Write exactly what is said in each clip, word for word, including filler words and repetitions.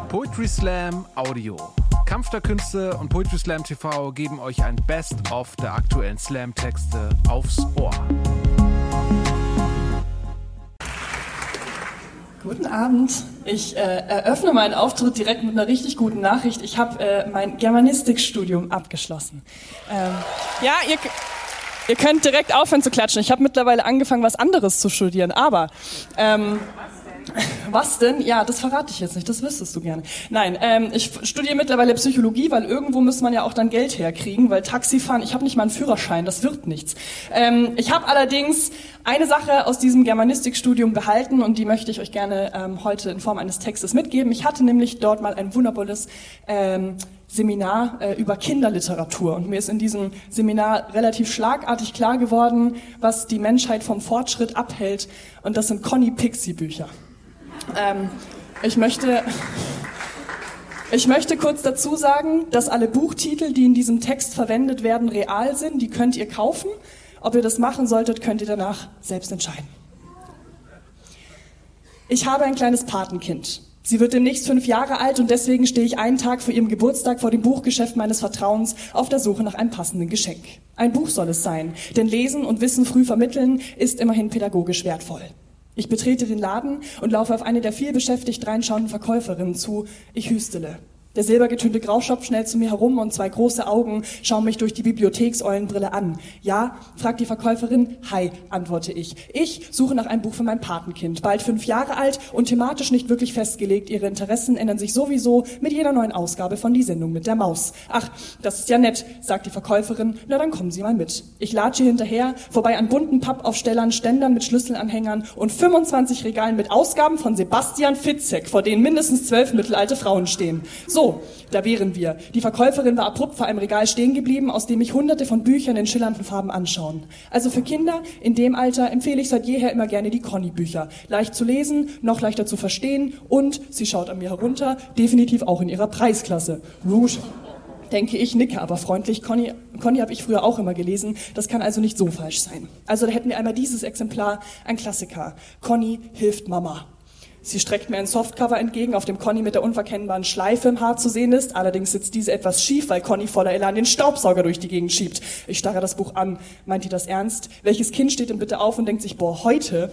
Poetry Slam Audio. Kampf der Künste und Poetry Slam T V geben euch ein Best-of der aktuellen Slam-Texte aufs Ohr. Guten Abend. Ich äh, eröffne meinen Auftritt direkt mit einer richtig guten Nachricht. Ich habe äh, mein Germanistikstudium abgeschlossen. Ähm, ja, ihr, ihr könnt direkt aufhören zu klatschen. Ich habe mittlerweile angefangen, was anderes zu studieren. Aber ähm, was denn? Ja, das verrate ich jetzt nicht, das wüsstest du gerne. Nein, ähm, ich studiere mittlerweile Psychologie, weil irgendwo muss man ja auch dann Geld herkriegen, weil Taxifahren, ich habe nicht mal einen Führerschein, das wird nichts. Ähm, ich habe allerdings eine Sache aus diesem Germanistikstudium behalten und die möchte ich euch gerne ähm, heute in Form eines Textes mitgeben. Ich hatte nämlich dort mal ein wundervolles ähm, Seminar äh, über Kinderliteratur und mir ist in diesem Seminar relativ schlagartig klar geworden, was die Menschheit vom Fortschritt abhält, und das sind Conny Pixie Bücher. Ähm, ich möchte, ich möchte kurz dazu sagen, dass alle Buchtitel, die in diesem Text verwendet werden, real sind. Die könnt ihr kaufen. Ob ihr das machen solltet, könnt ihr danach selbst entscheiden. Ich habe ein kleines Patenkind. Sie wird demnächst fünf Jahre alt und deswegen stehe ich einen Tag vor ihrem Geburtstag vor dem Buchgeschäft meines Vertrauens auf der Suche nach einem passenden Geschenk. Ein Buch soll es sein, denn Lesen und Wissen früh vermitteln ist immerhin pädagogisch wertvoll. Ich betrete den Laden und laufe auf eine der viel beschäftigt reinschauenden Verkäuferinnen zu. Ich hüstele. Der silbergetönte Grauschopf schnellt zu mir herum und zwei große Augen schauen mich durch die Bibliothekseulenbrille an. Ja, fragt die Verkäuferin. Hi, antworte ich. Ich suche nach einem Buch für mein Patenkind. Bald fünf Jahre alt und thematisch nicht wirklich festgelegt. Ihre Interessen ändern sich sowieso mit jeder neuen Ausgabe von Die Sendung mit der Maus. Ach, das ist ja nett, sagt die Verkäuferin. Na, dann kommen Sie mal mit. Ich latsche hinterher, vorbei an bunten Pappaufstellern, Ständern mit Schlüsselanhängern und fünfundzwanzig Regalen mit Ausgaben von Sebastian Fitzek, vor denen mindestens zwölf mittelalte Frauen stehen. So, So, da wären wir. Die Verkäuferin war abrupt vor einem Regal stehen geblieben, aus dem mich hunderte von Büchern in schillernden Farben anschauen. Also für Kinder in dem Alter empfehle ich seit jeher immer gerne die Conny-Bücher. Leicht zu lesen, noch leichter zu verstehen und, sie schaut an mir herunter, definitiv auch in ihrer Preisklasse. Rouge. Denke ich, nicke aber freundlich. Conny, Conny habe ich früher auch immer gelesen. Das kann also nicht so falsch sein. Also da hätten wir einmal dieses Exemplar, ein Klassiker. Conny hilft Mama. Sie streckt mir ein Softcover entgegen, auf dem Conny mit der unverkennbaren Schleife im Haar zu sehen ist. Allerdings sitzt diese etwas schief, weil Conny voller Elan den Staubsauger durch die Gegend schiebt. Ich starre das Buch an. Meint ihr das ernst? Welches Kind steht denn bitte auf und denkt sich, boah, heute...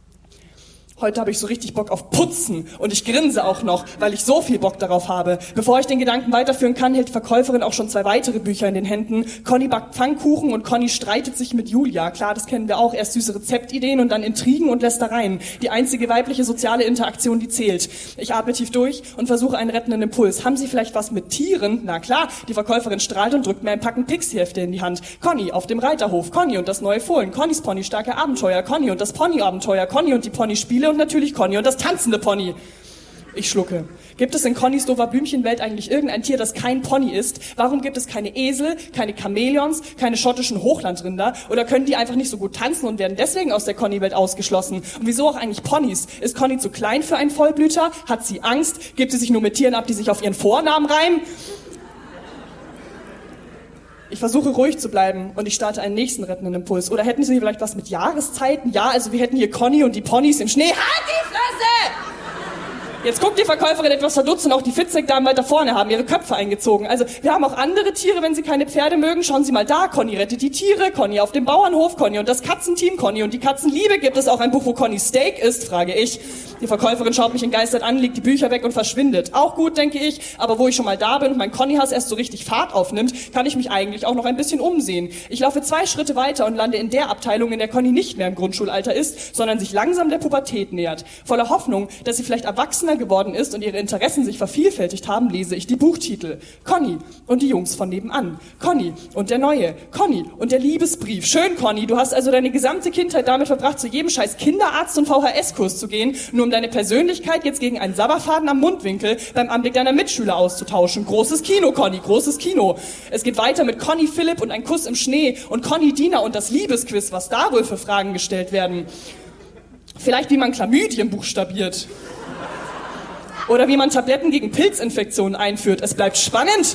Heute habe ich so richtig Bock auf Putzen und ich grinse auch noch, weil ich so viel Bock darauf habe. Bevor ich den Gedanken weiterführen kann, hält die Verkäuferin auch schon zwei weitere Bücher in den Händen. Conny backt Pfannkuchen und Conny streitet sich mit Julia. Klar, das kennen wir auch. Erst süße Rezeptideen und dann Intrigen und Lästereien. Die einzige weibliche soziale Interaktion, die zählt. Ich atme tief durch und versuche einen rettenden Impuls. Haben Sie vielleicht was mit Tieren? Na klar, die Verkäuferin strahlt und drückt mir ein Packen Pixie-Hefte in die Hand. Conny auf dem Reiterhof, Conny und das neue Fohlen, Connys Pony starke Abenteuer, Conny und das Pony-Abenteuer, Conny und die Pony-Spiele und natürlich Conny und das tanzende Pony. Ich schlucke. Gibt es in Connys doofer Blümchenwelt eigentlich irgendein Tier, das kein Pony ist? Warum gibt es keine Esel, keine Chamäleons, keine schottischen Hochlandrinder? Oder können die einfach nicht so gut tanzen und werden deswegen aus der Conny-Welt ausgeschlossen? Und wieso auch eigentlich Ponys? Ist Conny zu klein für einen Vollblüter? Hat sie Angst? Gibt sie sich nur mit Tieren ab, die sich auf ihren Vornamen reimen? Ich versuche ruhig zu bleiben und ich starte einen nächsten rettenden Impuls. Oder hätten Sie vielleicht was mit Jahreszeiten? Ja, also wir hätten hier Conny und die Ponys im Schnee. Halt die Fresse! Jetzt guckt die Verkäuferin etwas verdutzt und auch die Fitzek-Damen weiter vorne haben ihre Köpfe eingezogen. Also wir haben auch andere Tiere, wenn Sie keine Pferde mögen. Schauen Sie mal da, Conny rettet die Tiere, Conny auf dem Bauernhof, Conny und das Katzenteam, Conny und die Katzenliebe. Gibt es auch ein Buch, wo Conny Steak isst, frage ich. Die Verkäuferin schaut mich entgeistert an, legt die Bücher weg und verschwindet. Auch gut, denke ich, aber wo ich schon mal da bin und mein Conny-Hass erst so richtig Fahrt aufnimmt, kann ich mich eigentlich auch noch ein bisschen umsehen. Ich laufe zwei Schritte weiter und lande in der Abteilung, in der Conny nicht mehr im Grundschulalter ist, sondern sich langsam der Pubertät nähert. Voller Hoffnung, dass sie vielleicht erwachsener geworden ist und ihre Interessen sich vervielfältigt haben, lese ich die Buchtitel. Conny und die Jungs von nebenan. Conny und der Neue. Conny und der Liebesbrief. Schön, Conny, du hast also deine gesamte Kindheit damit verbracht, zu jedem scheiß Kinderarzt- und V H S-Kurs zu gehen, nur um deine Persönlichkeit jetzt gegen einen Sabberfaden am Mundwinkel beim Anblick deiner Mitschüler auszutauschen. Großes Kino, Conny, großes Kino. Es geht weiter mit Conny Philipp und ein Kuss im Schnee und Conny Dina und das Liebesquiz, was da wohl für Fragen gestellt werden. Vielleicht wie man Chlamydien buchstabiert. Oder wie man Tabletten gegen Pilzinfektionen einführt. Es bleibt spannend.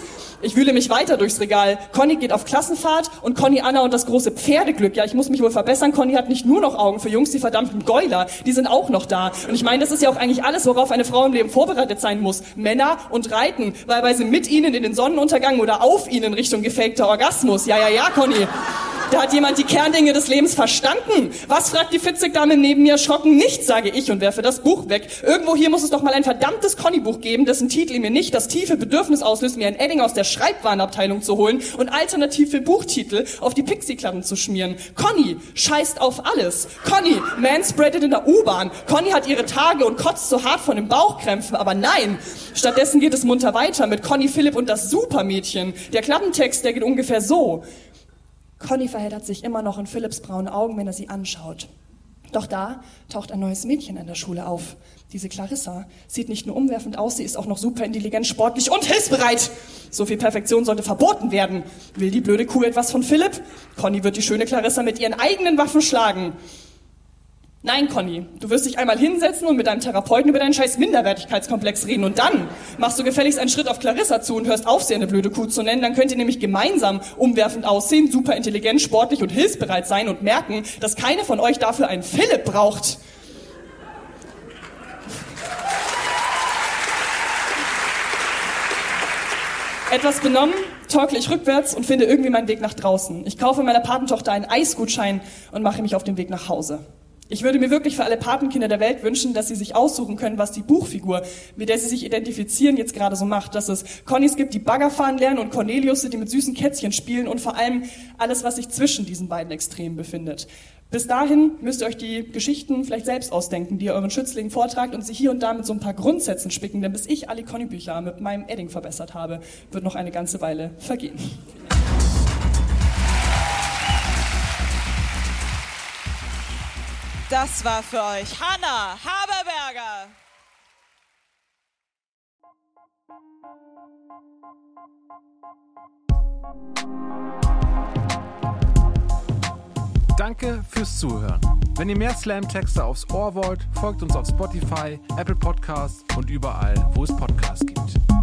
Ich wühle mich weiter durchs Regal. Conny geht auf Klassenfahrt und Conny, Anna und das große Pferdeglück. Ja, ich muss mich wohl verbessern. Conny hat nicht nur noch Augen für Jungs, die verdammten Geuler. Die sind auch noch da. Und ich meine, das ist ja auch eigentlich alles, worauf eine Frau im Leben vorbereitet sein muss. Männer und Reiten. Wahlweise mit ihnen in den Sonnenuntergang oder auf ihnen Richtung gefakter Orgasmus. Ja, ja, ja, Conny. Da hat jemand die Kerndinge des Lebens verstanden. Was, fragt die Fitzek-Dame neben mir erschrocken? Nichts, sage ich und werfe das Buch weg. Irgendwo hier muss es doch mal ein verdammtes Conny-Buch geben, dessen Titel mir nicht das tiefe Bedürfnis auslöst, mir ein Edding aus der Schreibwarenabteilung zu holen und alternative Buchtitel auf die Pixie-Klappen zu schmieren. Conny scheißt auf alles. Conny manspreadet in der U-Bahn. Conny hat ihre Tage und kotzt so hart von den Bauchkrämpfen. Aber nein, stattdessen geht es munter weiter mit Conny Philipp und das Supermädchen. Der Klappentext, der geht ungefähr so. Conny verheddert sich immer noch in Philipps braunen Augen, wenn er sie anschaut. Doch da taucht ein neues Mädchen an der Schule auf. Diese Clarissa sieht nicht nur umwerfend aus, sie ist auch noch super intelligent, sportlich und hilfsbereit. So viel Perfektion sollte verboten werden. Will die blöde Kuh etwas von Philipp? Conny wird die schöne Clarissa mit ihren eigenen Waffen schlagen. Nein, Conny, du wirst dich einmal hinsetzen und mit deinem Therapeuten über deinen scheiß Minderwertigkeitskomplex reden und dann machst du gefälligst einen Schritt auf Clarissa zu und hörst auf, sie eine blöde Kuh zu nennen. Dann könnt ihr nämlich gemeinsam umwerfend aussehen, super intelligent, sportlich und hilfsbereit sein und merken, dass keine von euch dafür einen Philipp braucht. Etwas benommen, torkle ich rückwärts und finde irgendwie meinen Weg nach draußen. Ich kaufe meiner Patentochter einen Eisgutschein und mache mich auf den Weg nach Hause. Ich würde mir wirklich für alle Patenkinder der Welt wünschen, dass sie sich aussuchen können, was die Buchfigur, mit der sie sich identifizieren, jetzt gerade so macht. Dass es Connys gibt, die Bagger fahren lernen und Cornelius, die mit süßen Kätzchen spielen und vor allem alles, was sich zwischen diesen beiden Extremen befindet. Bis dahin müsst ihr euch die Geschichten vielleicht selbst ausdenken, die ihr euren Schützlingen vortragt und sie hier und da mit so ein paar Grundsätzen spicken, denn bis ich alle Conny-Bücher mit meinem Edding verbessert habe, wird noch eine ganze Weile vergehen. Das war für euch Hannah Haberberger. Danke fürs Zuhören. Wenn ihr mehr Slam-Texte aufs Ohr wollt, folgt uns auf Spotify, Apple Podcasts und überall, wo es Podcasts gibt.